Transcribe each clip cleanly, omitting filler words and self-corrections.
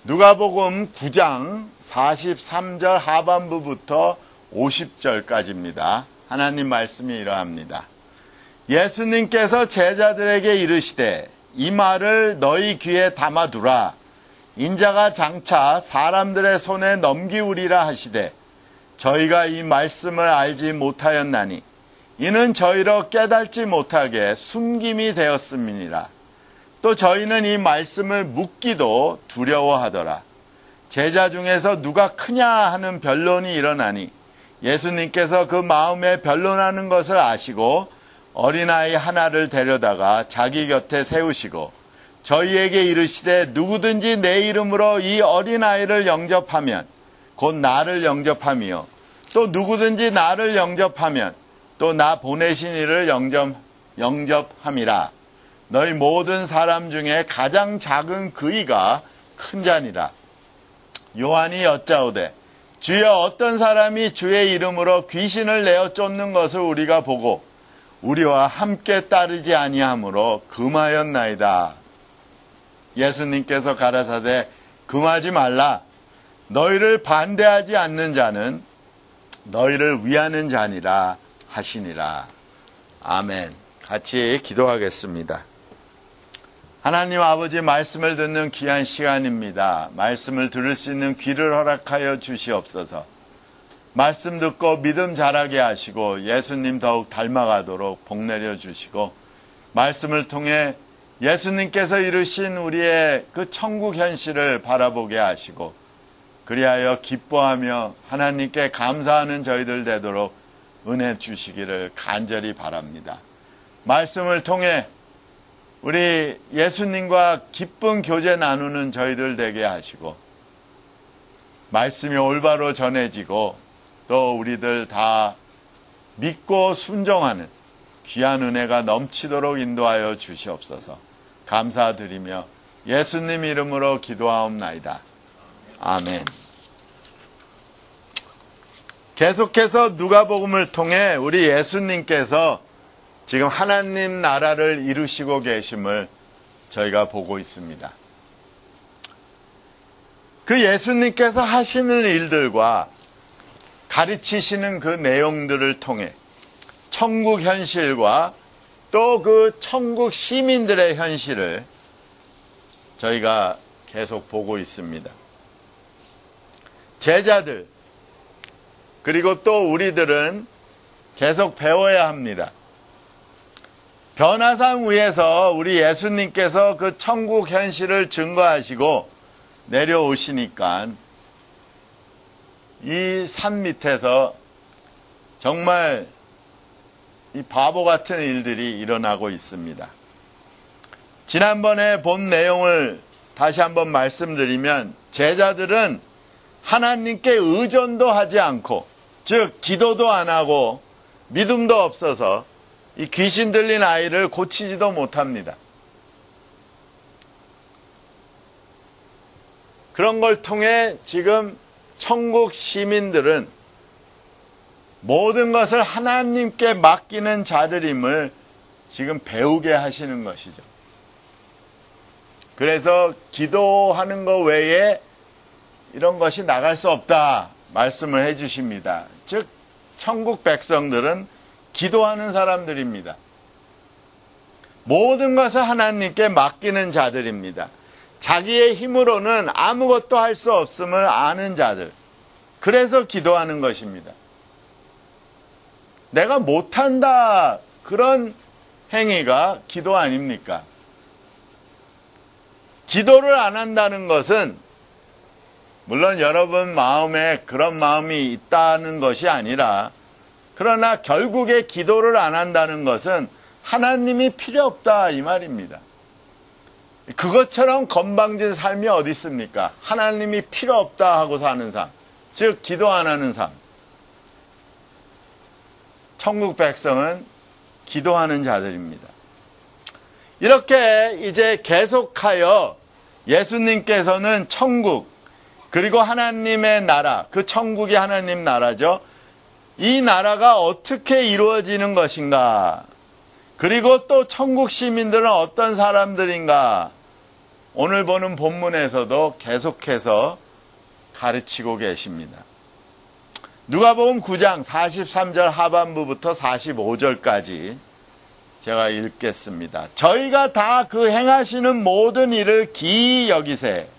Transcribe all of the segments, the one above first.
누가복음 9장 43절 하반부부터 50절까지입니다. 하나님 말씀이 이러합니다. 예수님께서 제자들에게 이르시되 이 말을 너희 귀에 담아두라. 인자가 장차 사람들의 손에 넘기우리라 하시되 저희가 이 말씀을 알지 못하였나니 이는 저희로 깨닫지 못하게 숨김이 되었음이니라. 또 저희는 이 말씀을 묻기도 두려워하더라. 제자 중에서 누가 크냐 하는 변론이 일어나니 예수님께서 그 마음에 변론하는 것을 아시고 어린아이 하나를 데려다가 자기 곁에 세우시고 저희에게 이르시되 누구든지 내 이름으로 이 어린아이를 영접하면 곧 나를 영접함이요 또 누구든지 나를 영접하면 또 나 보내신 이를 영접함이라. 너희 모든 사람 중에 가장 작은 그이가 큰 자니라. 요한이 여짜오되 주여 어떤 사람이 주의 이름으로 귀신을 내어 쫓는 것을 우리가 보고 우리와 함께 따르지 아니하므로 금하였나이다. 예수님께서 가라사대 금하지 말라. 너희를 반대하지 않는 자는 너희를 위하는 자니라 하시니라. 아멘. 같이 기도하겠습니다. 하나님 아버지, 말씀을 듣는 귀한 시간입니다. 말씀을 들을 수 있는 귀를 허락하여 주시옵소서. 말씀 듣고 믿음 자라게 하시고 예수님 더욱 닮아가도록 복 내려 주시고 말씀을 통해 예수님께서 이루신 우리의 그 천국 현실을 바라보게 하시고 그리하여 기뻐하며 하나님께 감사하는 저희들 되도록 은혜 주시기를 간절히 바랍니다. 말씀을 통해 우리 예수님과 기쁜 교제 나누는 저희들 되게 하시고 말씀이 올바로 전해지고 또 우리들 다 믿고 순종하는 귀한 은혜가 넘치도록 인도하여 주시옵소서. 감사드리며 예수님 이름으로 기도하옵나이다. 아멘. 계속해서 누가복음을 통해 우리 예수님께서 지금 하나님 나라를 이루시고 계심을 저희가 보고 있습니다. 그 예수님께서 하시는 일들과 가르치시는 그 내용들을 통해 천국 현실과 또 그 천국 시민들의 현실을 저희가 계속 보고 있습니다. 제자들 그리고 또 우리들은 계속 배워야 합니다. 변화산 위에서 우리 예수님께서 그 천국 현실을 증거하시고 내려오시니까 이 산 밑에서 정말 이 바보 같은 일들이 일어나고 있습니다. 지난번에 본 내용을 다시 한번 말씀드리면 제자들은 하나님께 의존도 하지 않고 즉 기도도 안 하고 믿음도 없어서 이 귀신 들린 아이를 고치지도 못합니다. 그런 걸 통해 지금 천국 시민들은 모든 것을 하나님께 맡기는 자들임을 지금 배우게 하시는 것이죠. 그래서 기도하는 것 외에 이런 것이 나갈 수 없다 말씀을 해주십니다. 즉 천국 백성들은 기도하는 사람들입니다. 모든 것을 하나님께 맡기는 자들입니다. 자기의 힘으로는 아무것도 할 수 없음을 아는 자들. 그래서 기도하는 것입니다. 내가 못한다 그런 행위가 기도 아닙니까? 기도를 안 한다는 것은 물론 여러분 마음에 그런 마음이 있다는 것이 아니라 그러나 결국에 기도를 안 한다는 것은 하나님이 필요 없다 이 말입니다. 그것처럼 건방진 삶이 어디 있습니까? 하나님이 필요 없다 하고 사는 삶, 즉 기도 안 하는 삶. 천국 백성은 기도하는 자들입니다. 이렇게 이제 계속하여 예수님께서는 천국 그리고 하나님의 나라, 그 천국이 하나님 나라죠. 이 나라가 어떻게 이루어지는 것인가? 그리고 또 천국 시민들은 어떤 사람들인가? 오늘 보는 본문에서도 계속해서 가르치고 계십니다. 누가복음 9장 43절 하반부부터 45절까지 제가 읽겠습니다. 저희가 다 그 행하시는 모든 일을 기이 여길세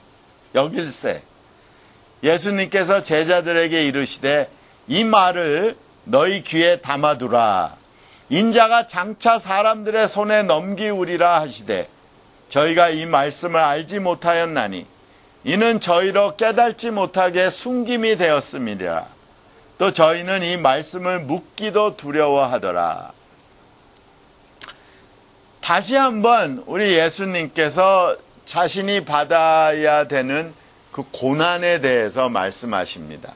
예수님께서 제자들에게 이르시되 이 말을 너희 귀에 담아두라. 인자가 장차 사람들의 손에 넘기우리라 하시되 저희가 이 말씀을 알지 못하였나니 이는 저희로 깨닫지 못하게 숨김이 되었음이라. 또 저희는 이 말씀을 묻기도 두려워하더라. 다시 한번 우리 예수님께서 자신이 받아야 되는 그 고난에 대해서 말씀하십니다.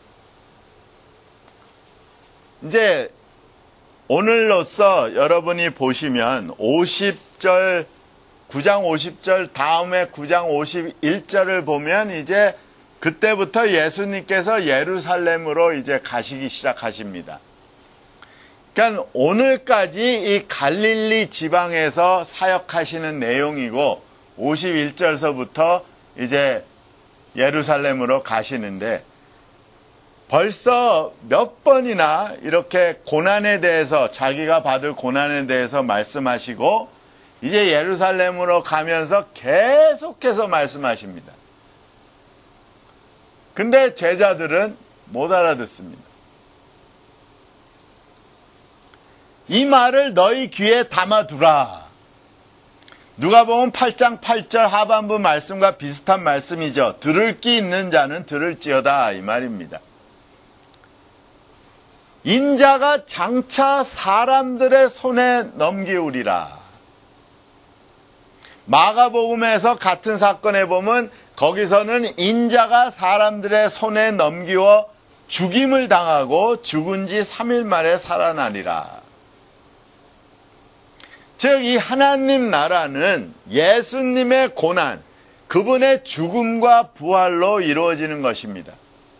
이제 오늘로써 여러분이 보시면 9장 50절 다음에 9장 51절을 보면 이제 그때부터 예수님께서 예루살렘으로 이제 가시기 시작하십니다. 그러니까 오늘까지 이 갈릴리 지방에서 사역하시는 내용이고 51절서부터 이제 예루살렘으로 가시는데 벌써 몇 번이나 이렇게 고난에 대해서 자기가 받을 고난에 대해서 말씀하시고 이제 예루살렘으로 가면서 계속해서 말씀하십니다. 근데 제자들은 못 알아듣습니다. 이 말을 너희 귀에 담아두라. 누가복음 8장 8절 하반부 말씀과 비슷한 말씀이죠. 들을 귀 있는 자는 들을지어다 이 말입니다. 인자가 장차 사람들의 손에 넘기우리라. 마가복음에서 같은 사건에 보면 거기서는 인자가 사람들의 손에 넘기워 죽임을 당하고 죽은 지 3일 만에 살아나리라. 즉 이 하나님 나라는 예수님의 고난, 그분의 죽음과 부활로 이루어지는 것입니다.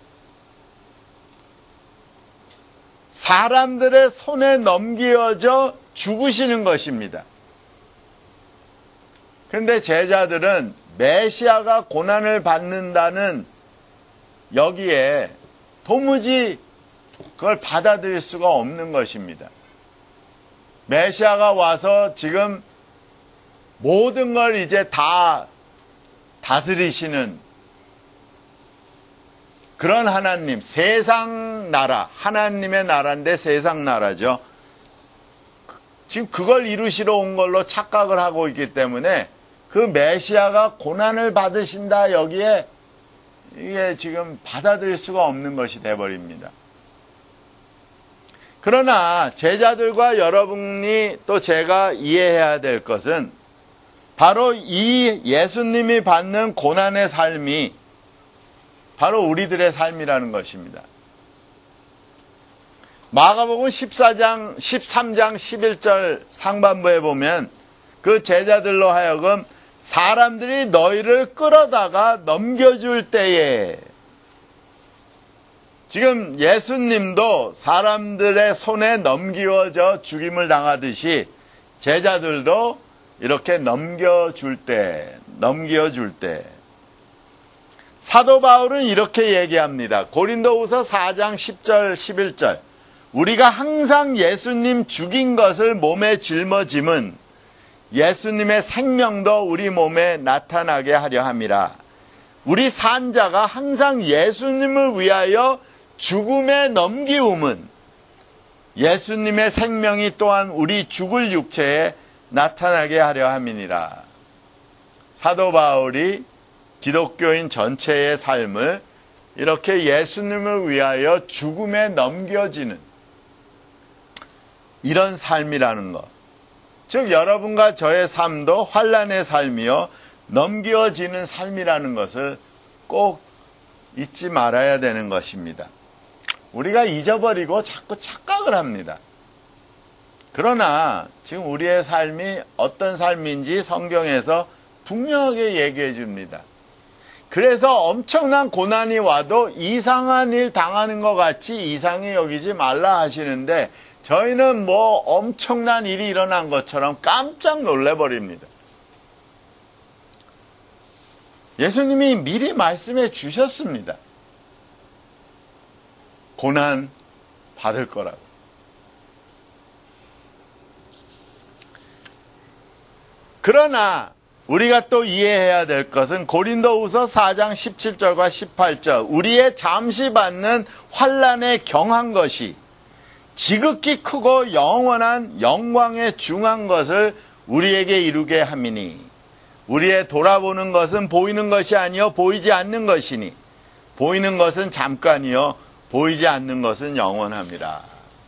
사람들의 손에 넘겨져 죽으시는 것입니다. 그런데 제자들은 메시아가 고난을 받는다는 여기에 도무지 그걸 받아들일 수가 없는 것입니다. 메시아가 와서 지금 모든 걸 이제 다 다스리시는 그런 하나님, 세상 나라, 하나님의 나라인데 세상 나라죠. 지금 그걸 이루시러 온 걸로 착각을 하고 있기 때문에 그 메시아가 고난을 받으신다 여기에 이게 지금 받아들일 수가 없는 것이 돼버립니다. 그러나 제자들과 여러분이 또 제가 이해해야 될 것은 바로 이 예수님이 받는 고난의 삶이 바로 우리들의 삶이라는 것입니다. 마가복음 13장 11절 상반부에 보면 그 제자들로 하여금 사람들이 너희를 끌어다가 넘겨줄 때에 지금 예수님도 사람들의 손에 넘겨져 죽임을 당하듯이 제자들도 이렇게 넘겨줄 때 사도 바울은 이렇게 얘기합니다. 고린도후서 4장 10절 11절 우리가 항상 예수님 죽인 것을 몸에 짊어짐은 예수님의 생명도 우리 몸에 나타나게 하려 함이라. 우리 산자가 항상 예수님을 위하여 죽음에 넘기움은 예수님의 생명이 또한 우리 죽을 육체에 나타나게 하려 함이니라. 사도 바울이 기독교인 전체의 삶을 이렇게 예수님을 위하여 죽음에 넘겨지는 이런 삶이라는 것. 즉 여러분과 저의 삶도 환난의 삶이요 넘겨지는 삶이라는 것을 꼭 잊지 말아야 되는 것입니다. 우리가 잊어버리고 자꾸 착각을 합니다. 그러나 지금 우리의 삶이 어떤 삶인지 성경에서 분명하게 얘기해 줍니다. 그래서 엄청난 고난이 와도 이상한 일 당하는 것 같이 이상히 여기지 말라 하시는데 저희는 뭐 엄청난 일이 일어난 것처럼 깜짝 놀래버립니다. 예수님이 미리 말씀해 주셨습니다. 고난 받을 거라고. 그러나 우리가 또 이해해야 될 것은 고린도후서 4장 17절과 18절, 우리의 잠시 받는 환난에 경한 것이 지극히 크고 영원한 영광에 중한 것을 우리에게 이루게 함이니, 우리의 돌아보는 것은 보이는 것이 아니요 보이지 않는 것이니, 보이는 것은 잠깐이요 보이지 않는 것은 영원함이라.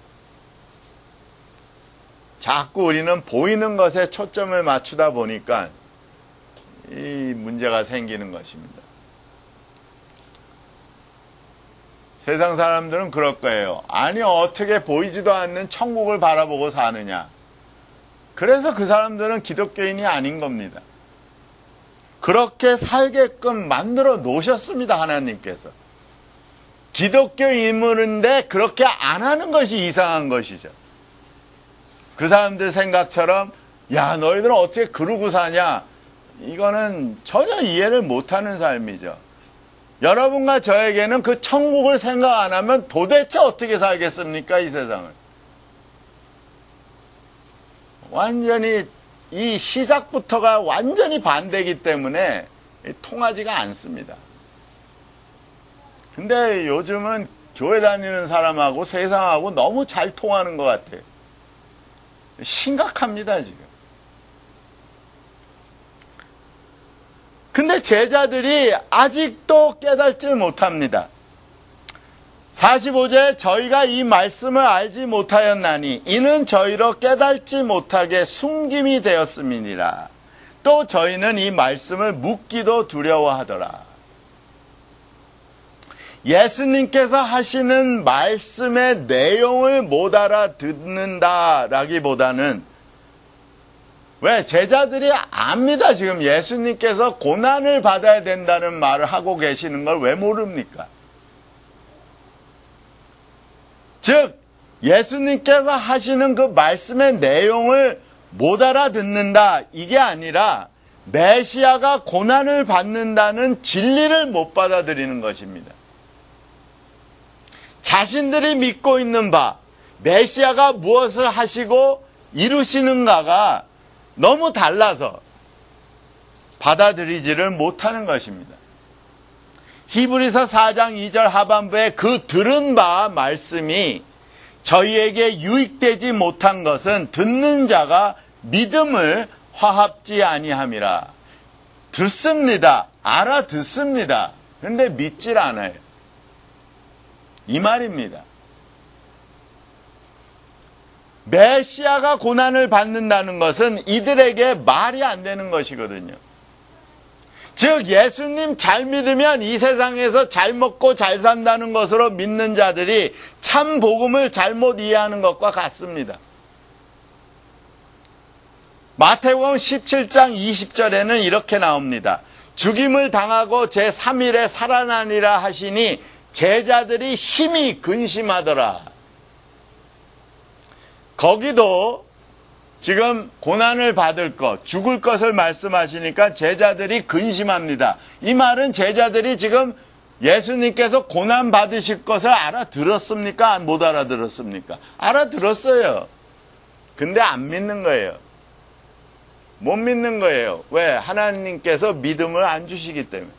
자꾸 우리는 보이는 것에 초점을 맞추다 보니까 이 문제가 생기는 것입니다. 세상 사람들은 그럴 거예요. 아니, 어떻게 보이지도 않는 천국을 바라보고 사느냐. 그래서 그 사람들은 기독교인이 아닌 겁니다. 그렇게 살게끔 만들어 놓으셨습니다, 하나님께서. 기독교인물인데 그렇게 안 하는 것이 이상한 것이죠. 그 사람들 생각처럼, 야, 너희들은 어떻게 그러고 사냐? 이거는 전혀 이해를 못하는 삶이죠. 여러분과 저에게는 그 천국을 생각 안 하면 도대체 어떻게 살겠습니까, 이 세상을. 완전히 이 시작부터가 완전히 반대이기 때문에 통하지가 않습니다. 근데 요즘은 교회 다니는 사람하고 세상하고 너무 잘 통하는 것 같아요. 심각합니다, 지금. 근데 제자들이 아직도 깨닫질 못합니다. 45절, 저희가 이 말씀을 알지 못하였나니 이는 저희로 깨닫지 못하게 숨김이 되었음이니라. 또 저희는 이 말씀을 묻기도 두려워하더라. 예수님께서 하시는 말씀의 내용을 못 알아듣는다라기보다는, 왜? 제자들이 압니다. 지금 예수님께서 고난을 받아야 된다는 말을 하고 계시는 걸 왜 모릅니까? 즉, 예수님께서 하시는 그 말씀의 내용을 못 알아듣는다, 이게 아니라 메시아가 고난을 받는다는 진리를 못 받아들이는 것입니다. 자신들이 믿고 있는 바, 메시아가 무엇을 하시고 이루시는가가 너무 달라서 받아들이지를 못하는 것입니다. 히브리서 4장 2절 하반부에 그 들은 바 말씀이 저희에게 유익되지 못한 것은 듣는 자가 믿음을 화합지 아니함이라. 듣습니다. 알아듣습니다. 근데 믿질 않아요. 이 말입니다. 메시아가 고난을 받는다는 것은 이들에게 말이 안 되는 것이거든요. 즉, 예수님 잘 믿으면 이 세상에서 잘 먹고 잘 산다는 것으로 믿는 자들이 참 복음을 잘못 이해하는 것과 같습니다. 마태복음 17장 20절에는 이렇게 나옵니다. 죽임을 당하고 제3일에 살아나니라 하시니 제자들이 심히 근심하더라. 거기도 지금 고난을 받을 것, 죽을 것을 말씀하시니까 제자들이 근심합니다. 이 말은 제자들이 지금 예수님께서 고난 받으실 것을 알아들었습니까? 못 알아들었습니까? 알아들었어요. 근데 안 믿는 거예요. 못 믿는 거예요. 왜? 하나님께서 믿음을 안 주시기 때문에.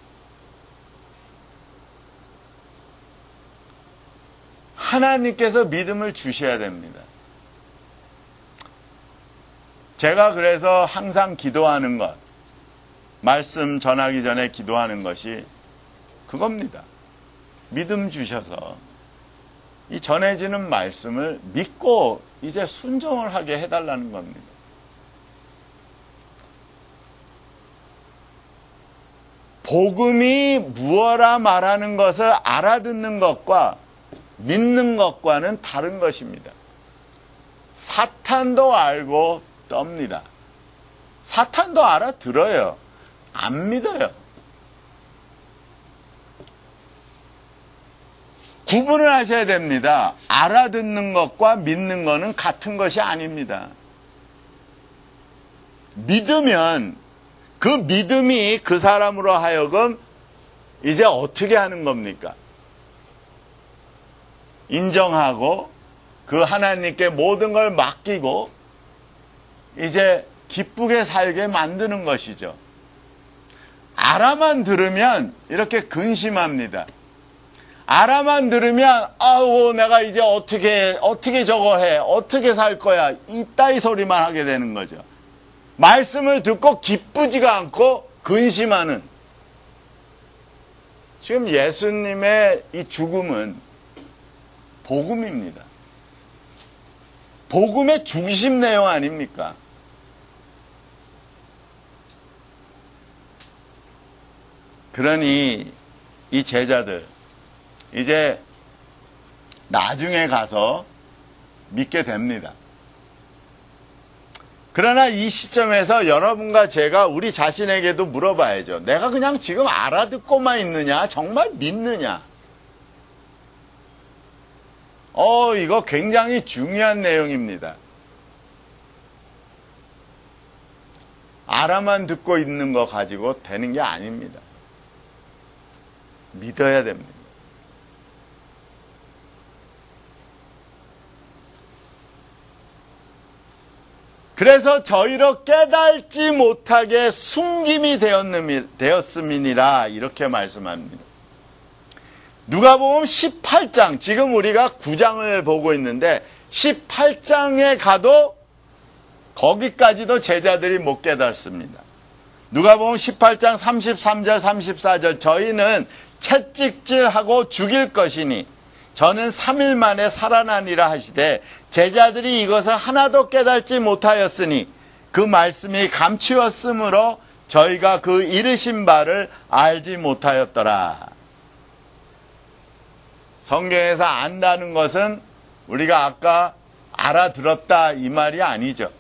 하나님께서 믿음을 주셔야 됩니다. 제가 그래서 항상 기도하는 것, 말씀 전하기 전에 기도하는 것이 그겁니다. 믿음 주셔서 이 전해지는 말씀을 믿고 이제 순종을 하게 해달라는 겁니다. 복음이 무엇라 말하는 것을 알아듣는 것과 믿는 것과는 다른 것입니다. 사탄도 알고 떱니다. 사탄도 알아들어요. 안 믿어요. 구분을 하셔야 됩니다. 알아듣는 것과 믿는 것은 같은 것이 아닙니다. 믿으면 그 믿음이 그 사람으로 하여금 이제 어떻게 하는 겁니까? 인정하고 그 하나님께 모든 걸 맡기고 이제 기쁘게 살게 만드는 것이죠. 알아만 들으면 이렇게 근심합니다. 알아만 들으면 아우 내가 이제 어떻게 저거 해, 어떻게 살 거야, 이따위 소리만 하게 되는 거죠. 말씀을 듣고 기쁘지가 않고 근심하는. 지금 예수님의 이 죽음은 복음입니다. 복음의 중심 내용 아닙니까? 그러니 이 제자들 이제 나중에 가서 믿게 됩니다. 그러나 이 시점에서 여러분과 제가 우리 자신에게도 물어봐야죠. 내가 그냥 지금 알아듣고만 있느냐? 정말 믿느냐? 이거 굉장히 중요한 내용입니다. 알아만 듣고 있는 거 가지고 되는 게 아닙니다. 믿어야 됩니다. 그래서 저희로 깨달지 못하게 숨김이 되었음이니라 이렇게 말씀합니다. 누가복음 18장, 지금 우리가 9장을 보고 있는데 18장에 가도 거기까지도 제자들이 못 깨닫습니다. 누가복음 18장 33절 34절 저희는 채찍질하고 죽일 것이니 저는 3일 만에 살아나니라 하시되 제자들이 이것을 하나도 깨닫지 못하였으니 그 말씀이 감추었으므로 저희가 그 이르신 바를 알지 못하였더라. 성경에서 안다는 것은 우리가 아까 알아들었다 이 말이 아니죠.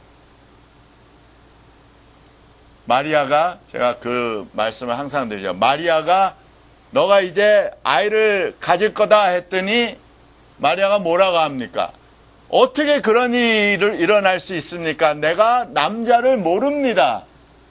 마리아가, 제가 그 말씀을 항상 드리죠. 마리아가 너가 이제 아이를 가질 거다 했더니 마리아가 뭐라고 합니까? 어떻게 그런 일이 일어날 수 있습니까? 내가 남자를 모릅니다.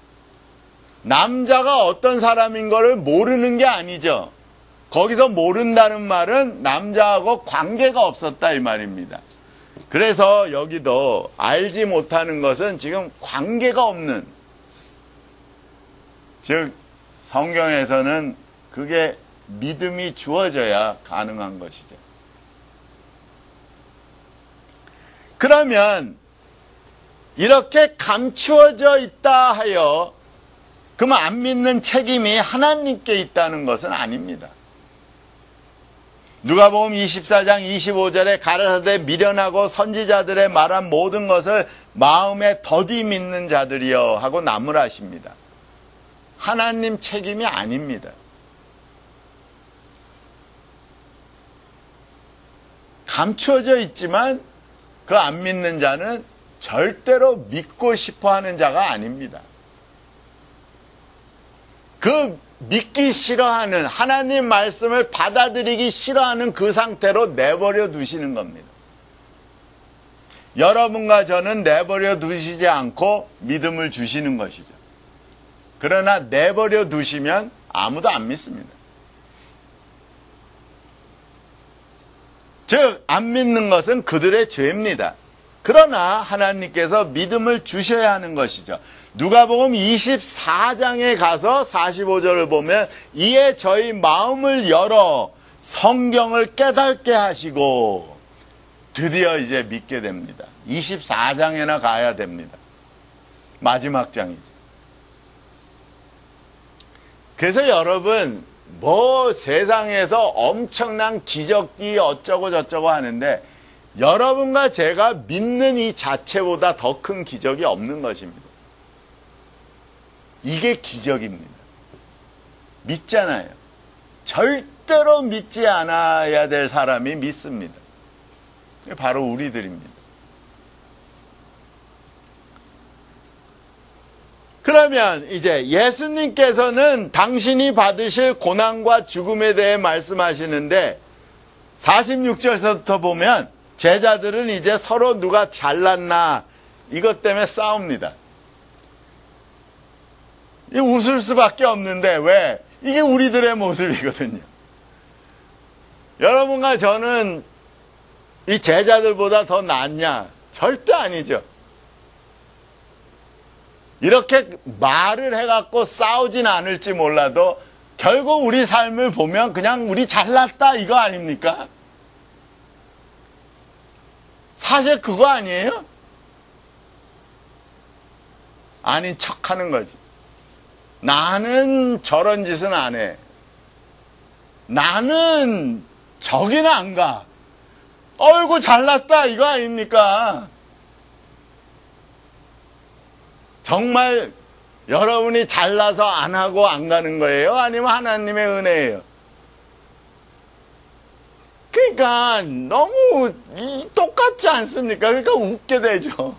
남자가 어떤 사람인 거를 모르는 게 아니죠. 거기서 모른다는 말은 남자하고 관계가 없었다 이 말입니다. 그래서 여기도 알지 못하는 것은 지금 관계가 없는, 즉 성경에서는 그게 믿음이 주어져야 가능한 것이죠. 그러면 이렇게 감추어져 있다 하여 그러면 안 믿는 책임이 하나님께 있다는 것은 아닙니다. 누가복음 24장 25절에 가라사대 미련하고 선지자들의 말한 모든 것을 마음에 더디 믿는 자들이여 하고 나무라십니다. 하나님 책임이 아닙니다. 감추어져 있지만 그 안 믿는 자는 절대로 믿고 싶어 하는 자가 아닙니다. 그 믿기 싫어하는, 하나님 말씀을 받아들이기 싫어하는 그 상태로 내버려 두시는 겁니다. 여러분과 저는 내버려 두시지 않고 믿음을 주시는 것이죠. 그러나 내버려 두시면 아무도 안 믿습니다. 즉, 안 믿는 것은 그들의 죄입니다. 그러나 하나님께서 믿음을 주셔야 하는 것이죠. 누가복음 24장에 가서 45절을 보면 이에 저희 마음을 열어 성경을 깨닫게 하시고 드디어 이제 믿게 됩니다. 24장에나 가야 됩니다. 마지막 장이죠. 그래서 여러분, 세상에서 엄청난 기적이 어쩌고 저쩌고 하는데 여러분과 제가 믿는 이 자체보다 더 큰 기적이 없는 것입니다. 이게 기적입니다. 믿잖아요. 절대로 믿지 않아야 될 사람이 믿습니다. 바로 우리들입니다. 그러면 이제 예수님께서는 당신이 받으실 고난과 죽음에 대해 말씀하시는데 46절부터 보면 제자들은 이제 서로 누가 잘났나 이것 때문에 싸웁니다. 웃을 수밖에 없는데 왜? 이게 우리들의 모습이거든요. 여러분과 저는 이 제자들보다 더 낫냐? 절대 아니죠. 이렇게 말을 해갖고 싸우진 않을지 몰라도 결국 우리 삶을 보면 그냥 우리 잘났다 이거 아닙니까? 사실 그거 아니에요? 아닌 척 하는 거지. 나는 저런 짓은 안 해. 나는 저기는 안 가. 어이구 잘났다 이거 아닙니까? 정말 여러분이 잘나서 안 하고 안 가는 거예요? 아니면 하나님의 은혜예요? 그러니까 너무 똑같지 않습니까? 그러니까 웃게 되죠.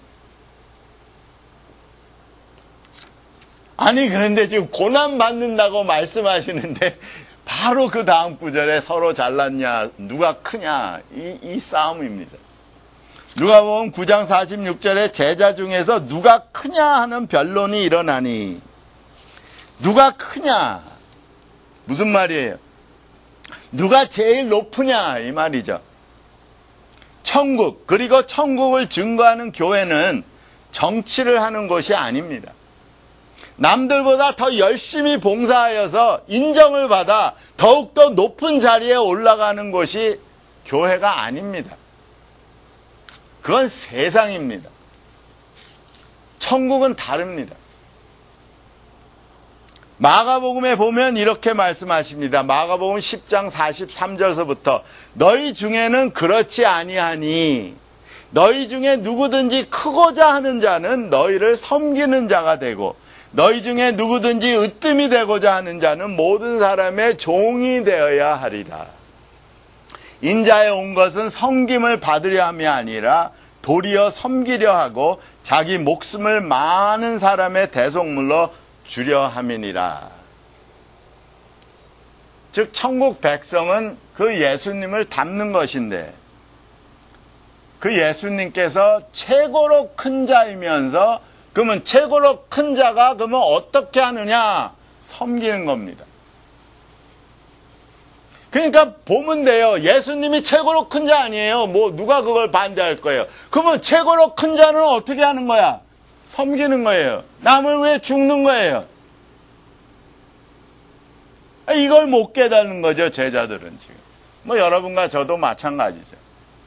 아니 그런데 지금 고난 받는다고 말씀하시는데 바로 그 다음 구절에 서로 잘났냐 누가 크냐 이 싸움입니다. 누가복음 9장 46절에 제자 중에서 누가 크냐 하는 변론이 일어나니 누가 크냐 무슨 말이에요? 누가 제일 높으냐 이 말이죠. 천국 그리고 천국을 증거하는 교회는 정치를 하는 것이 아닙니다. 남들보다 더 열심히 봉사하여서 인정을 받아 더욱더 높은 자리에 올라가는 것이 교회가 아닙니다. 그건 세상입니다. 천국은 다릅니다. 마가복음에 보면 이렇게 말씀하십니다. 마가복음 10장 43절서부터 너희 중에는 그렇지 아니하니 너희 중에 누구든지 크고자 하는 자는 너희를 섬기는 자가 되고 너희 중에 누구든지 으뜸이 되고자 하는 자는 모든 사람의 종이 되어야 하리라. 인자에 온 것은 섬김을 받으려 함이 아니라 도리어 섬기려 하고 자기 목숨을 많은 사람의 대속물로 주려 함이니라. 즉 천국 백성은 그 예수님을 닮는 것인데 그 예수님께서 최고로 큰 자이면서 그러면 최고로 큰 자가 그러면 어떻게 하느냐? 섬기는 겁니다. 그러니까 보면 돼요. 예수님이 최고로 큰 자 아니에요. 뭐 누가 그걸 반대할 거예요. 그러면 최고로 큰 자는 어떻게 하는 거야? 섬기는 거예요. 남을 위해 죽는 거예요. 이걸 못 깨닫는 거죠. 제자들은 지금. 뭐 여러분과 저도 마찬가지죠.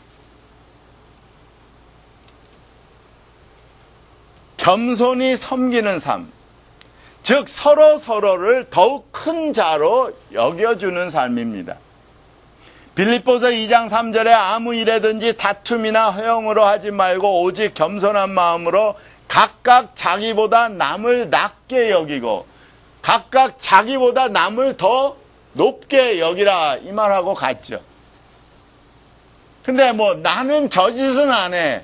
겸손히 섬기는 삶, 즉 서로를 더욱 큰 자로 여겨주는 삶입니다. 빌립보서 2장 3절에 아무 일에든지 다툼이나 허영으로 하지 말고 오직 겸손한 마음으로 각각 자기보다 남을 낮게 여기고 각각 자기보다 남을 더 높게 여기라 이 말하고 같죠. 근데 뭐 나는 저 짓은 안 해.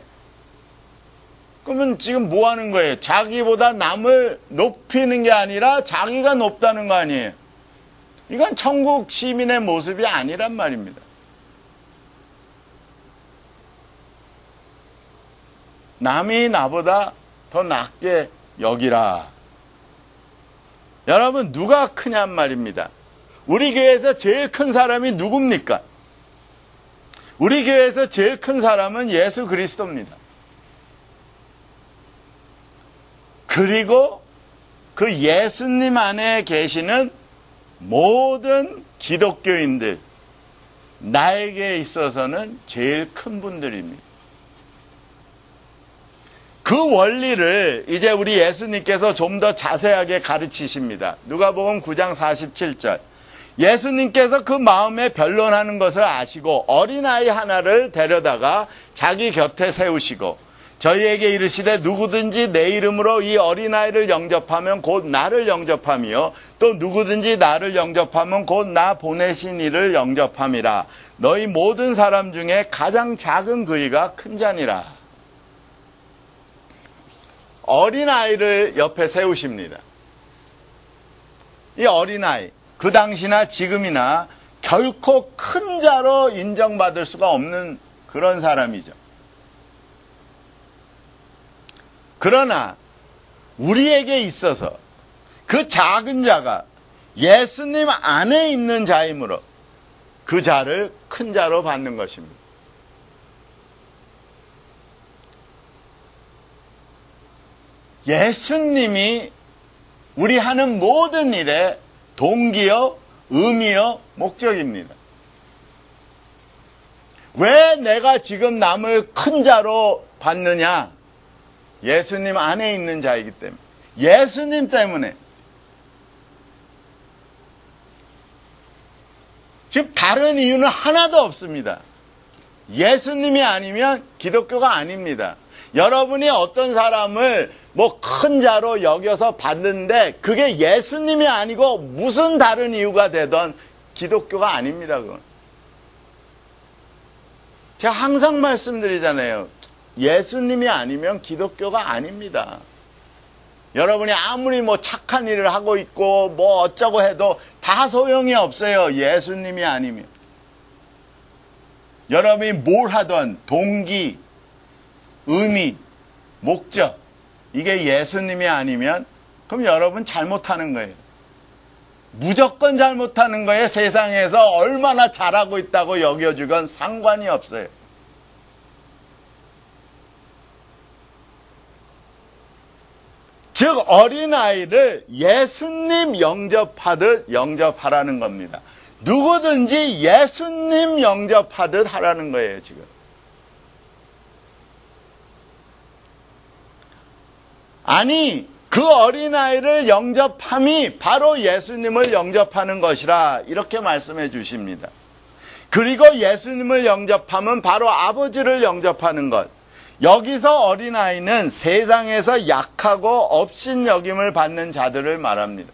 그러면 지금 뭐 하는 거예요? 자기보다 남을 높이는 게 아니라 자기가 높다는 거 아니에요? 이건 천국 시민의 모습이 아니란 말입니다. 남이 나보다 더 낮게 여기라. 여러분 누가 크냔 말입니다. 우리 교회에서 제일 큰 사람이 누굽니까? 우리 교회에서 제일 큰 사람은 예수 그리스도입니다. 그리고 그 예수님 안에 계시는 모든 기독교인들, 나에게 있어서는 제일 큰 분들입니다. 그 원리를 이제 우리 예수님께서 좀 더 자세하게 가르치십니다. 누가복음 9장 47절. 예수님께서 그 마음에 변론하는 것을 아시고 어린아이 하나를 데려다가 자기 곁에 세우시고 저희에게 이르시되 누구든지 내 이름으로 이 어린아이를 영접하면 곧 나를 영접하며 또 누구든지 나를 영접하면 곧 나 보내신 이를 영접함이라. 너희 모든 사람 중에 가장 작은 그이가 큰 자니라. 어린아이를 옆에 세우십니다. 이 어린아이, 그 당시나 지금이나 결코 큰 자로 인정받을 수가 없는 그런 사람이죠. 그러나 우리에게 있어서 그 작은 자가 예수님 안에 있는 자이므로 그 자를 큰 자로 받는 것입니다. 예수님이 우리 하는 모든 일의 동기요, 의미요, 목적입니다. 왜 내가 지금 남을 큰 자로 받느냐? 예수님 안에 있는 자이기 때문에. 예수님 때문에. 지금 다른 이유는 하나도 없습니다. 예수님이 아니면 기독교가 아닙니다. 여러분이 어떤 사람을 큰 자로 여겨서 받는데 그게 예수님이 아니고 무슨 다른 이유가 되던 기독교가 아닙니다. 그건. 제가 항상 말씀드리잖아요. 예수님이 아니면 기독교가 아닙니다. 여러분이 아무리 착한 일을 하고 있고 어쩌고 해도 다 소용이 없어요. 예수님이 아니면. 여러분이 뭘 하던 동기, 의미, 목적 이게 예수님이 아니면 그럼 여러분 잘못하는 거예요. 무조건 잘못하는 거예요. 세상에서 얼마나 잘하고 있다고 여겨주건 상관이 없어요. 즉 어린아이를 예수님 영접하듯 영접하라는 겁니다. 누구든지 예수님 영접하듯 하라는 거예요. 지금. 아니 그 어린아이를 영접함이 바로 예수님을 영접하는 것이라 이렇게 말씀해 주십니다. 그리고 예수님을 영접함은 바로 아버지를 영접하는 것. 여기서 어린아이는 세상에서 약하고 업신여김을 받는 자들을 말합니다.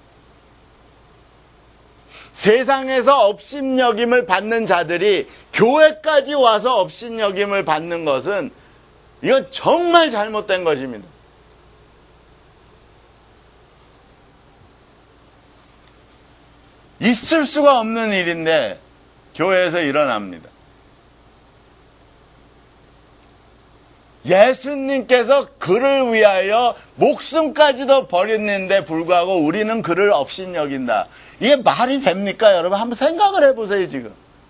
세상에서 업신여김을 받는 자들이 교회까지 와서 업신여김을 받는 것은 이건 정말 잘못된 것입니다. 있을 수가 없는 일인데 교회에서 일어납니다. 예수님께서 그를 위하여 목숨까지도 버렸는데 불구하고 우리는 그를 업신여긴다. 이게 말이 됩니까? 여러분 한번 생각을 해보세요. 지금.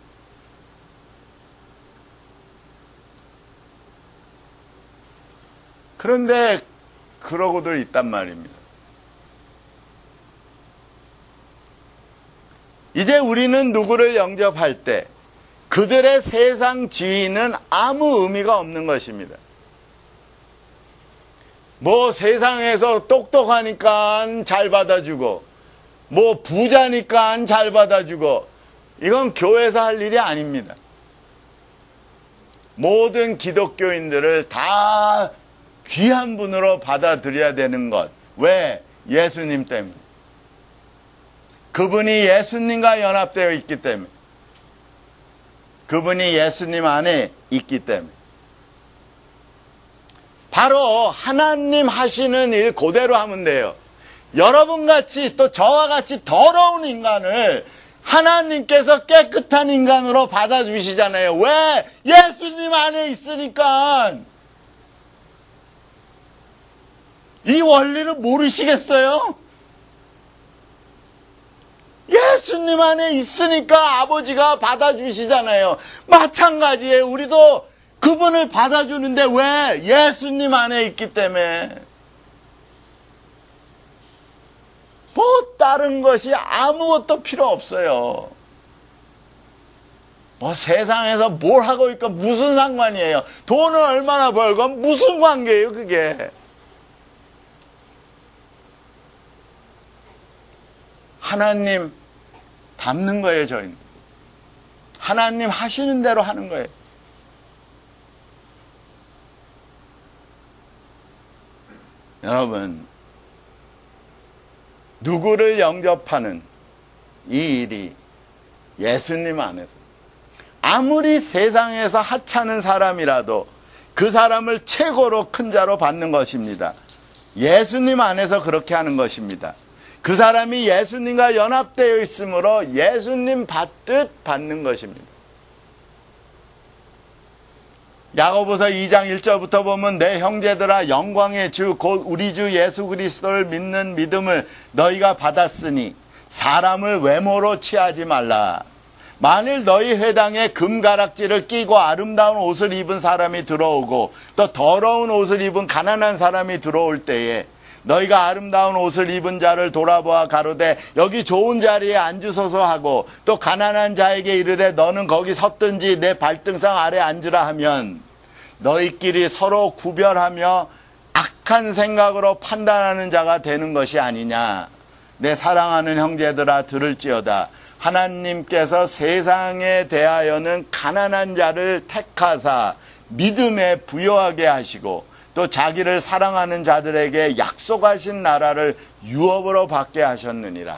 그런데 그러고들 있단 말입니다. 이제 우리는 누구를 영접할 때 그들의 세상 지위는 아무 의미가 없는 것입니다. 세상에서 똑똑하니까 잘 받아주고 부자니까 잘 받아주고 이건 교회에서 할 일이 아닙니다. 모든 기독교인들을 다 귀한 분으로 받아들여야 되는 것. 왜? 예수님 때문에. 그분이 예수님과 연합되어 있기 때문에. 그분이 예수님 안에 있기 때문에. 바로 하나님 하시는 일 그대로 하면 돼요. 여러분같이 또 저와 같이 더러운 인간을 하나님께서 깨끗한 인간으로 받아주시잖아요. 왜? 예수님 안에 있으니까. 이 원리를 모르시겠어요? 예수님 안에 있으니까 아버지가 받아주시잖아요. 마찬가지예요. 우리도 그분을 받아주는데 왜? 예수님 안에 있기 때문에. 다른 것이 아무것도 필요 없어요. 세상에서 뭘 하고 있고 무슨 상관이에요? 돈을 얼마나 벌고 무슨 관계예요, 그게? 하나님 닮는 거예요, 저희는. 하나님 하시는 대로 하는 거예요. 여러분, 누구를 영접하는 이 일이 예수님 안에서 아무리 세상에서 하찮은 사람이라도 그 사람을 최고로 큰 자로 받는 것입니다. 예수님 안에서 그렇게 하는 것입니다. 그 사람이 예수님과 연합되어 있으므로 예수님 받듯 받는 것입니다. 야고보서 2장 1절부터 보면 내 형제들아 영광의 주 곧 우리 주 예수 그리스도를 믿는 믿음을 너희가 받았으니 사람을 외모로 취하지 말라. 만일 너희 회당에 금가락지를 끼고 아름다운 옷을 입은 사람이 들어오고 또 더러운 옷을 입은 가난한 사람이 들어올 때에 너희가 아름다운 옷을 입은 자를 돌아보아 가로되 여기 좋은 자리에 앉으소서 하고 또 가난한 자에게 이르되 너는 거기 섰든지 내 발등상 아래 앉으라 하면 너희끼리 서로 구별하며 악한 생각으로 판단하는 자가 되는 것이 아니냐. 내 사랑하는 형제들아 들을지어다. 하나님께서 세상에 대하여는 가난한 자를 택하사 믿음에 부요하게 하시고 또 자기를 사랑하는 자들에게 약속하신 나라를 유업으로 받게 하셨느니라.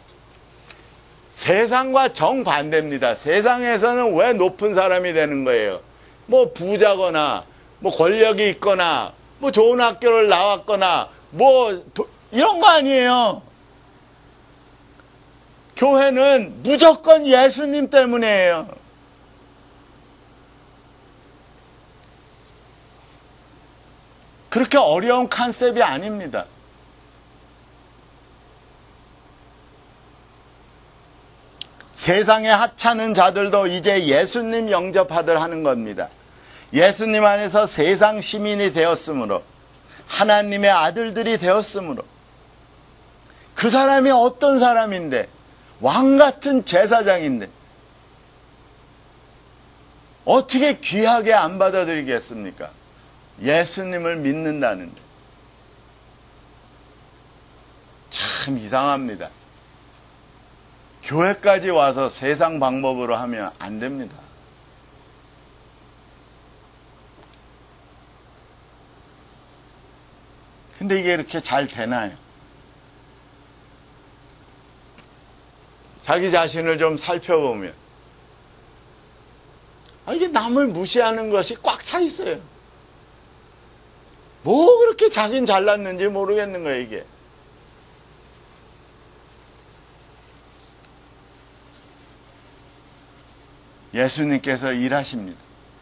세상과 정반대입니다. 세상에서는 왜 높은 사람이 되는 거예요? 뭐 부자거나 뭐 권력이 있거나 뭐 좋은 학교를 나왔거나 뭐 이런 거 아니에요. 교회는 무조건 예수님 때문이에요. 그렇게 어려운 컨셉이 아닙니다. 세상에 하찮은 자들도 이제 예수님 영접하들 하는 겁니다. 예수님 안에서 세상 시민이 되었으므로 하나님의 아들들이 되었으므로 그 사람이 어떤 사람인데 왕같은 제사장인데 어떻게 귀하게 안 받아들이겠습니까? 예수님을 믿는다는데. 참 이상합니다. 교회까지 와서 세상 방법으로 하면 안 됩니다. 근데 이게 이렇게 잘 되나요? 자기 자신을 좀 살펴보면 이게 남을 무시하는 것이 꽉 차 있어요. 뭐 그렇게 자긴 잘났는지 모르겠는 거예요, 이게. 예수님께서 일하십니다.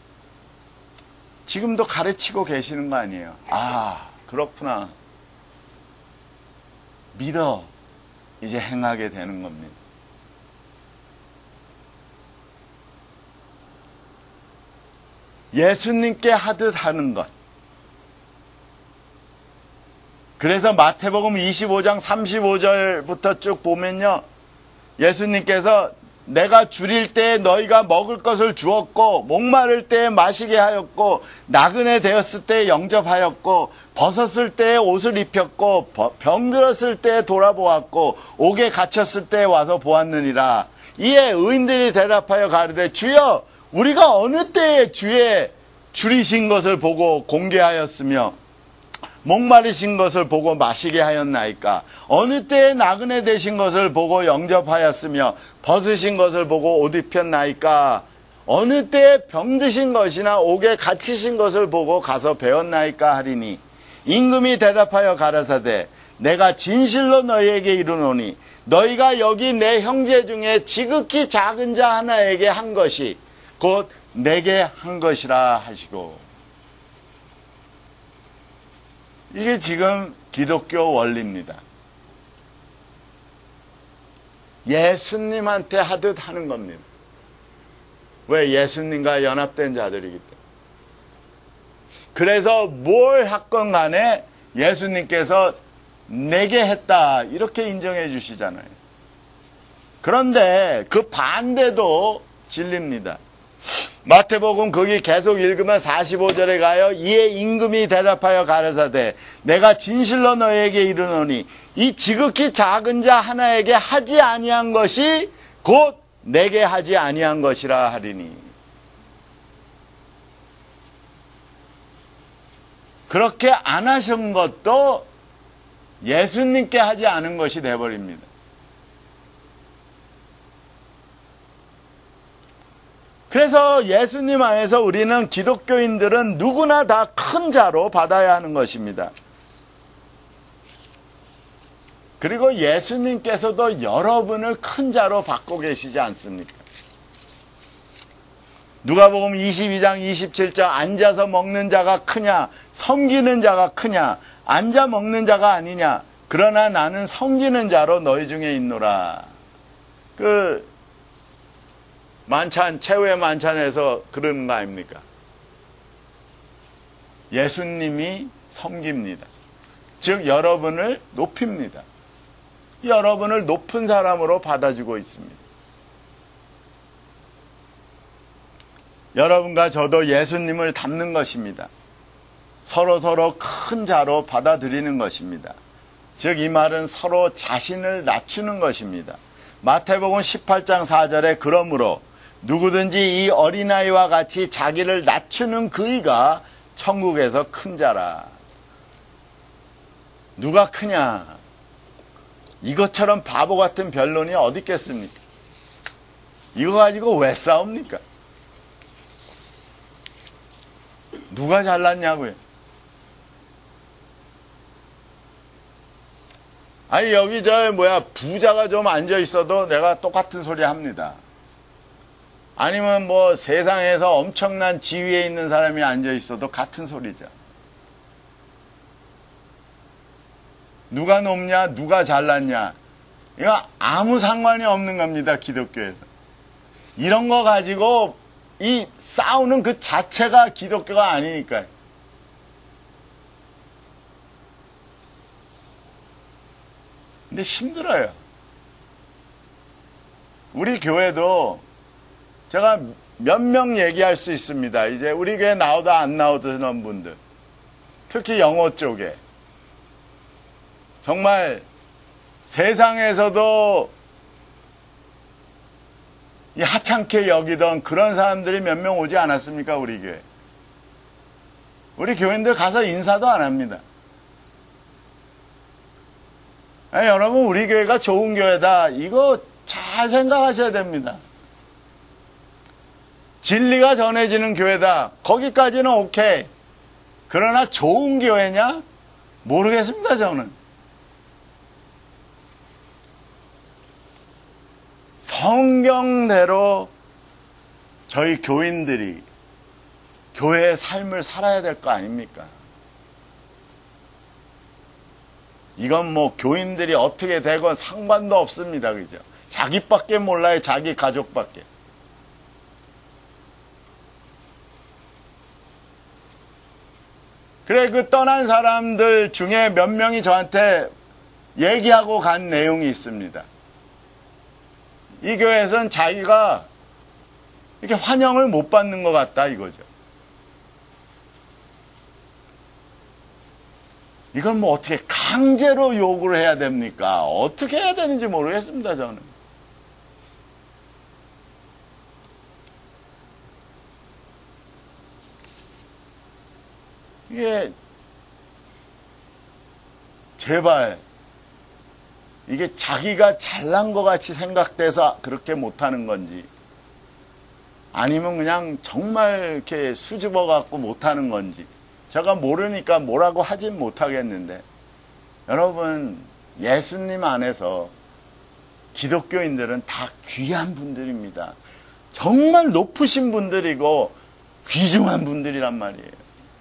지금도 가르치고 계시는 거 아니에요. 아, 그렇구나. 믿어. 이제 행하게 되는 겁니다. 예수님께 하듯 하는 것. 그래서 마태복음 25장 35절부터 쭉 보면요. 예수님께서 내가 줄일 때에 너희가 먹을 것을 주었고 목마를 때에 마시게 하였고 나그네 되었을 때에 영접하였고 벗었을 때에 옷을 입혔고 병들었을 때에 돌아보았고 옥에 갇혔을 때에 와서 보았느니라. 이에 의인들이 대답하여 가르되 주여 우리가 어느 때에 주의 줄이신 것을 보고 공개하였으며 목마르신 것을 보고 마시게 하였나이까? 어느 때에 나그네 되신 것을 보고 영접하였으며 벗으신 것을 보고 옷 입혔나이까? 어느 때에 병드신 것이나 옥에 갇히신 것을 보고 가서 배웠나이까 하리니 임금이 대답하여 가라사대 내가 진실로 너희에게 이르노니 너희가 여기 내 형제 중에 지극히 작은 자 하나에게 한 것이 곧 내게 한 것이라 하시고. 이게 지금 기독교 원리입니다. 예수님한테 하듯 하는 겁니다. 왜? 예수님과 연합된 자들이기 때문에. 그래서 뭘 하건 간에 예수님께서 내게 했다 이렇게 인정해 주시잖아요. 그런데 그 반대도 진리입니다. 마태복음 거기 계속 읽으면 45절에 가요. 이에 임금이 대답하여 가라사대 내가 진실로 너에게 이르노니 이 지극히 작은 자 하나에게 하지 아니한 것이 곧 내게 하지 아니한 것이라 하리니. 그렇게 안 하신 것도 예수님께 하지 않은 것이 되어버립니다. 그래서 예수님 안에서 우리는 기독교인들은 누구나 다 큰 자로 받아야 하는 것입니다. 그리고 예수님께서도 여러분을 큰 자로 받고 계시지 않습니까? 누가복음 22장 27절 앉아서 먹는 자가 크냐 섬기는 자가 크냐 앉아 먹는 자가 아니냐 그러나 나는 섬기는 자로 너희 중에 있노라. 그 만찬 최후의 만찬에서 그러는 거 아닙니까? 예수님이 섬깁니다. 즉 여러분을 높입니다. 여러분을 높은 사람으로 받아주고 있습니다. 여러분과 저도 예수님을 닮는 것입니다. 서로 큰 자로 받아들이는 것입니다. 즉 이 말은 서로 자신을 낮추는 것입니다. 마태복음 18장 4절에 그러므로 누구든지 이 어린아이와 같이 자기를 낮추는 그이가 천국에서 큰 자라. 누가 크냐? 이것처럼 바보 같은 변론이 어디 있겠습니까? 이거 가지고 왜 싸웁니까? 누가 잘났냐고요? 아니 여기 부자가 좀 앉아 있어도 내가 똑같은 소리 합니다. 아니면 세상에서 엄청난 지위에 있는 사람이 앉아 있어도 같은 소리죠. 누가 높냐, 누가 잘났냐, 이거 아무 상관이 없는 겁니다, 기독교에서. 이런 거 가지고 이 싸우는 그 자체가 기독교가 아니니까요. 근데 힘들어요. 우리 교회도 제가 몇 명 얘기할 수 있습니다. 이제 우리 교회 나오다 안 나오던 분들, 특히 영어 쪽에 정말 세상에서도 이 하찮게 여기던 그런 사람들이 몇 명 오지 않았습니까? 우리 교회. 우리 교인들 가서 인사도 안 합니다. 아니, 여러분 우리 교회가 좋은 교회다. 이거 잘 생각하셔야 됩니다. 진리가 전해지는 교회다. 거기까지는 오케이. 그러나 좋은 교회냐? 모르겠습니다, 저는. 성경대로 저희 교인들이 교회의 삶을 살아야 될 거 아닙니까? 이건 교인들이 어떻게 되건 상관도 없습니다. 그죠? 자기밖에 몰라요. 자기 가족밖에. 그래, 그 떠난 사람들 중에 몇 명이 저한테 얘기하고 간 내용이 있습니다. 이 교회에서는 자기가 이렇게 환영을 못 받는 것 같다, 이거죠. 이걸 어떻게 강제로 요구를 해야 됩니까? 어떻게 해야 되는지 모르겠습니다, 저는. 이게, 제발, 이게 자기가 잘난 것 같이 생각돼서 그렇게 못하는 건지, 아니면 그냥 정말 이렇게 수줍어갖고 못하는 건지, 제가 모르니까 뭐라고 하진 못하겠는데, 여러분, 예수님 안에서 기독교인들은 다 귀한 분들입니다. 정말 높으신 분들이고 귀중한 분들이란 말이에요.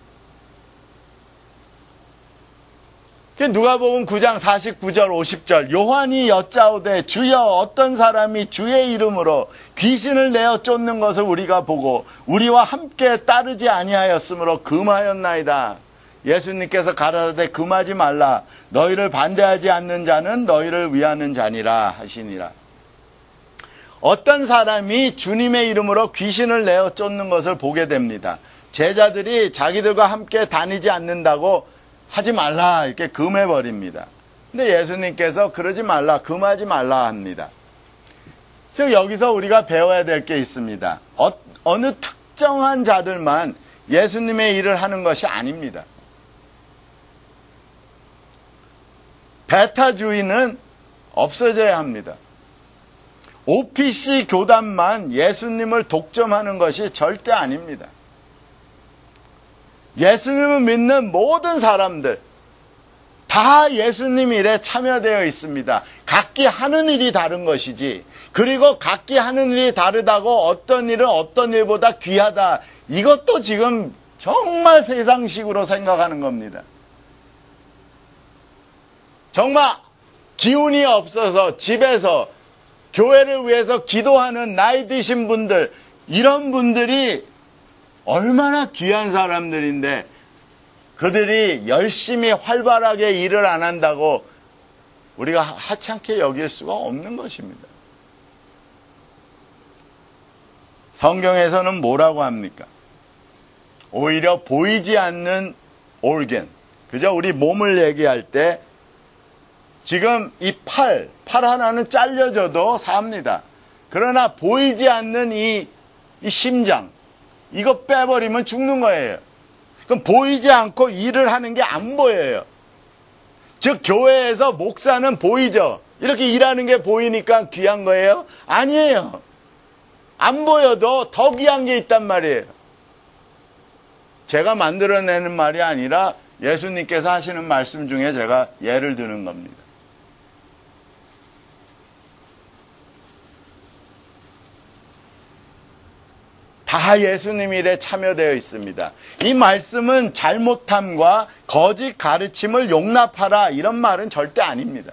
누가복음 9장 49절 50절 요한이 여짜오되 주여 어떤 사람이 주의 이름으로 귀신을 내어 쫓는 것을 우리가 보고 우리와 함께 따르지 아니하였으므로 금하였나이다. 예수님께서 가라사대 금하지 말라. 너희를 반대하지 않는 자는 너희를 위하는 자니라 하시니라. 어떤 사람이 주님의 이름으로 귀신을 내어 쫓는 것을 보게 됩니다. 제자들이 자기들과 함께 다니지 않는다고 하지 말라 이렇게 금해버립니다. 근데 예수님께서 그러지 말라, 금하지 말라 합니다. 즉 여기서 우리가 배워야 될 게 있습니다. 어느 특정한 자들만 예수님의 일을 하는 것이 아닙니다. 배타주의는 없어져야 합니다. OPC 교단만 예수님을 독점하는 것이 절대 아닙니다. 예수님을 믿는 모든 사람들, 다 예수님 일에 참여되어 있습니다. 각기 하는 일이 다른 것이지, 그리고 각기 하는 일이 다르다고 어떤 일은 어떤 일보다 귀하다, 이것도 지금 정말 세상식으로 생각하는 겁니다. 정말 기운이 없어서 집에서 교회를 위해서 기도하는 나이 드신 분들, 이런 분들이 얼마나 귀한 사람들인데 그들이 열심히 활발하게 일을 안 한다고 우리가 하찮게 여길 수가 없는 것입니다. 성경에서는 뭐라고 합니까? 오히려 보이지 않는 organ, 그죠? 우리 몸을 얘기할 때 지금 이 팔 하나는 잘려져도 삽니다. 그러나 보이지 않는 이 심장, 이거 빼버리면 죽는 거예요. 그럼 보이지 않고 일을 하는 게 안 보여요. 즉 교회에서 목사는 보이죠. 이렇게 일하는 게 보이니까 귀한 거예요? 아니에요. 안 보여도 더 귀한 게 있단 말이에요. 제가 만들어내는 말이 아니라 예수님께서 하시는 말씀 중에 제가 예를 드는 겁니다. 다 예수님 일에 참여되어 있습니다. 이 말씀은 잘못함과 거짓 가르침을 용납하라, 이런 말은 절대 아닙니다.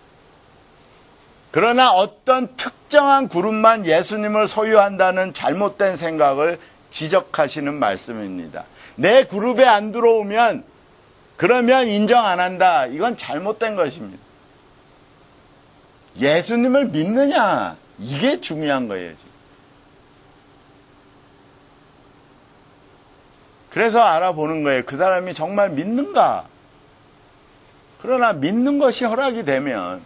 그러나 어떤 특정한 그룹만 예수님을 소유한다는 잘못된 생각을 지적하시는 말씀입니다. 내 그룹에 안 들어오면 그러면 인정 안 한다, 이건 잘못된 것입니다. 예수님을 믿느냐, 이게 중요한 거예요. 그래서 알아보는 거예요. 그 사람이 정말 믿는가? 그러나 믿는 것이 허락이 되면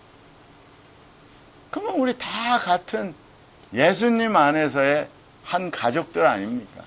그러면 우리 다 같은 예수님 안에서의 한 가족들 아닙니까?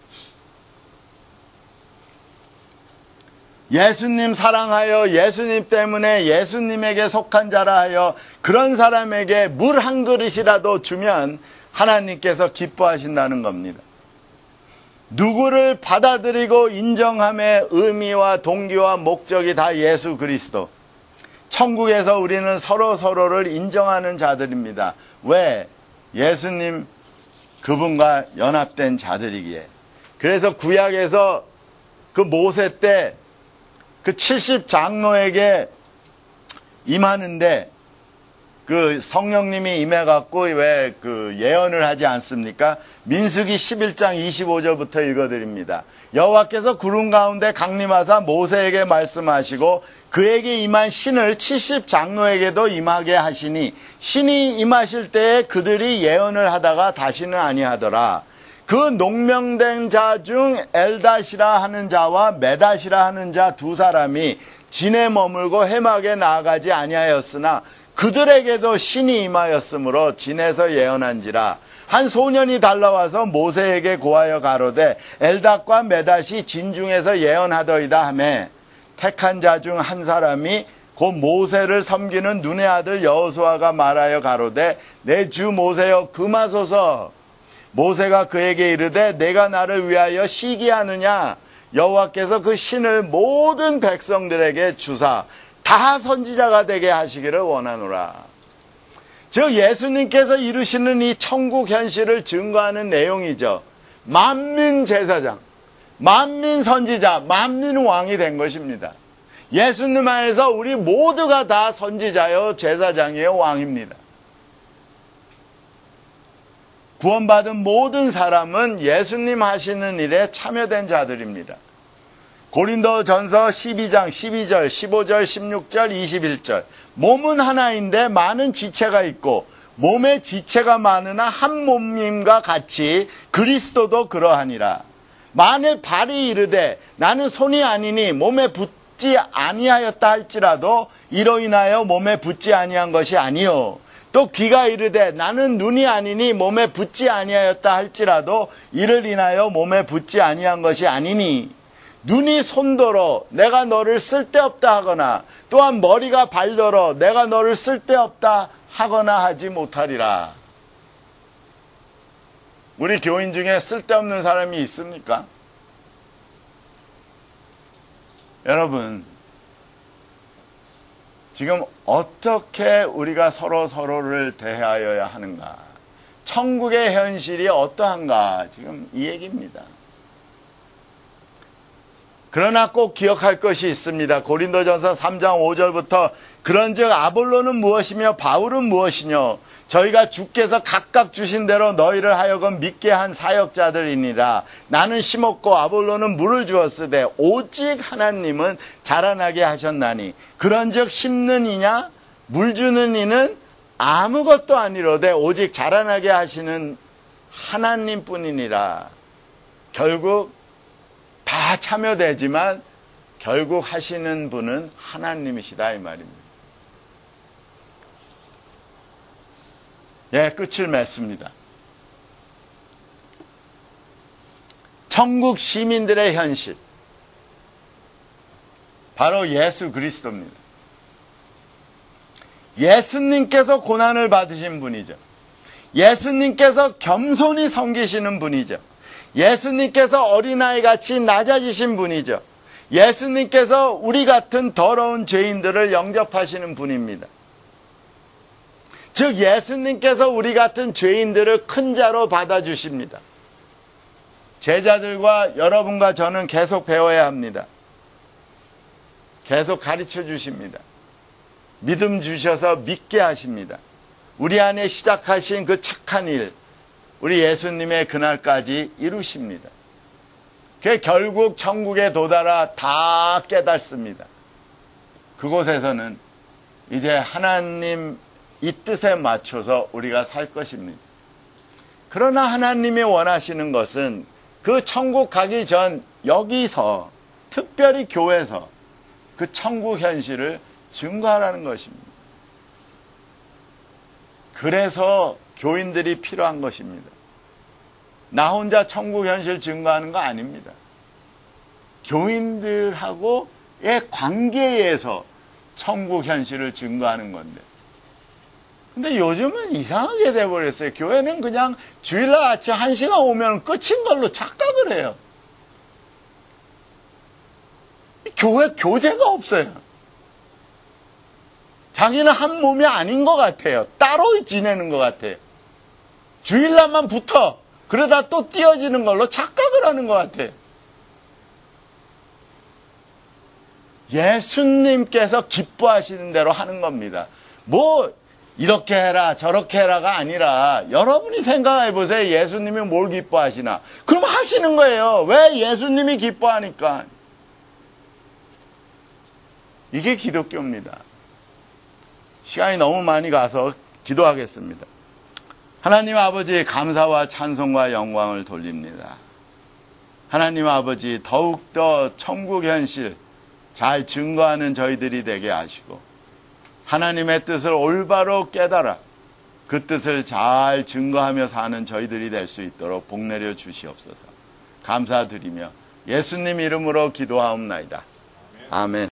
예수님 사랑하여 예수님 때문에 예수님에게 속한 자라 하여 그런 사람에게 물 한 그릇이라도 주면 하나님께서 기뻐하신다는 겁니다. 누구를 받아들이고 인정함의 의미와 동기와 목적이 다 예수 그리스도. 천국에서 우리는 서로를 인정하는 자들입니다. 왜? 예수님 그분과 연합된 자들이기에. 그래서 구약에서 그 모세 때 그 70장로에게 임하는데 그 성령님이 임해갖고 왜 그 예언을 하지 않습니까? 민수기 11장 25절부터 읽어드립니다. 여호와께서 구름 가운데 강림하사 모세에게 말씀하시고 그에게 임한 신을 70장로에게도 임하게 하시니 신이 임하실 때에 그들이 예언을 하다가 다시는 아니하더라. 그 농명된 자 중 엘닷이라 하는 자와 메닷이라 하는 자 두 사람이 진에 머물고 해막에 나아가지 아니하였으나 그들에게도 신이 임하였으므로 진에서 예언한지라. 한 소년이 달라와서 모세에게 고하여 가로되 엘닷과 메닷이 진 중에서 예언하더이다 하매 택한 자 중 한 사람이 곧 모세를 섬기는 눈의 아들 여호수아가 말하여 가로되 내 주 모세여 금하소서. 모세가 그에게 이르되 내가 나를 위하여 시기하느냐? 여호와께서 그 신을 모든 백성들에게 주사 다 선지자가 되게 하시기를 원하노라. 즉 예수님께서 이루시는 이 천국 현실을 증거하는 내용이죠. 만민 제사장, 만민 선지자, 만민 왕이 된 것입니다. 예수님 안에서 우리 모두가 다 선지자요 제사장이요 왕입니다. 구원받은 모든 사람은 예수님 하시는 일에 참여된 자들입니다. 고린도전서 12장 12절, 15절, 16절, 21절. 몸은 하나인데 많은 지체가 있고 몸의 지체가 많으나 한 몸임과 같이 그리스도도 그러하니라. 만일 발이 이르되 나는 손이 아니니 몸에 붙지 아니하였다 할지라도 이로 인하여 몸에 붙지 아니한 것이 아니요. 또 귀가 이르되 나는 눈이 아니니 몸에 붙지 아니하였다 할지라도 이를 인하여 몸에 붙지 아니한 것이 아니니 눈이 손더러 내가 너를 쓸데없다 하거나 또한 머리가 발더러 내가 너를 쓸데없다 하거나 하지 못하리라. 우리 교인 중에 쓸데없는 사람이 있습니까? 여러분, 지금 어떻게 우리가 서로를 대하여야 하는가? 천국의 현실이 어떠한가? 지금 이 얘기입니다. 그러나 꼭 기억할 것이 있습니다. 고린도전서 3장 5절부터 그런즉 아볼로는 무엇이며 바울은 무엇이뇨? 저희가 주께서 각각 주신 대로 너희를 하여금 믿게 한 사역자들이니라. 나는 심었고 아볼로는 물을 주었으되 오직 하나님은 자라나게 하셨나니 그런즉 심는 이냐 물 주는 이는 아무것도 아니로되 오직 자라나게 하시는 하나님뿐이니라. 결국 다 참여되지만 결국 하시는 분은 하나님이시다 이 말입니다. 예, 끝을 맺습니다. 천국 시민들의 현실, 바로 예수 그리스도입니다. 예수님께서 고난을 받으신 분이죠. 예수님께서 겸손히 섬기시는 분이죠. 예수님께서 어린아이같이 낮아지신 분이죠. 예수님께서 우리 같은 더러운 죄인들을 영접하시는 분입니다. 즉 예수님께서 우리 같은 죄인들을 큰 자로 받아주십니다. 제자들과 여러분과 저는 계속 배워야 합니다. 계속 가르쳐 주십니다. 믿음 주셔서 믿게 하십니다. 우리 안에 시작하신 그 착한 일, 우리 예수님의 그날까지 이루십니다. 그게 결국 천국에 도달아 다 깨닫습니다. 그곳에서는 이제 하나님 이 뜻에 맞춰서 우리가 살 것입니다. 그러나 하나님이 원하시는 것은 그 천국 가기 전 여기서 특별히 교회에서 그 천국 현실을 증거하라는 것입니다. 그래서 교인들이 필요한 것입니다. 나 혼자 천국 현실 증거하는 거 아닙니다. 교인들하고의 관계에서 천국 현실을 증거하는 건데. 근데 요즘은 이상하게 돼버렸어요. 교회는 그냥 주일날 아침 1시간 오면 끝인 걸로 착각을 해요. 교회 교제가 없어요. 자기는 한 몸이 아닌 것 같아요. 따로 지내는 것 같아요. 주일날만 붙어. 그러다 또 띄어지는 걸로 착각을 하는 것 같아요. 예수님께서 기뻐하시는 대로 하는 겁니다. 뭐 이렇게 해라 저렇게 해라가 아니라 여러분이 생각해 보세요. 예수님이 뭘 기뻐하시나? 그럼 하시는 거예요. 왜 예수님이 기뻐하니까? 이게 기독교입니다. 시간이 너무 많이 가서 기도하겠습니다. 하나님 아버지 감사와 찬송과 영광을 돌립니다. 하나님 아버지 더욱더 천국 현실 잘 증거하는 저희들이 되게 하시고 하나님의 뜻을 올바로 깨달아 그 뜻을 잘 증거하며 사는 저희들이 될 수 있도록 복내려 주시옵소서. 감사드리며 예수님 이름으로 기도하옵나이다. 아멘.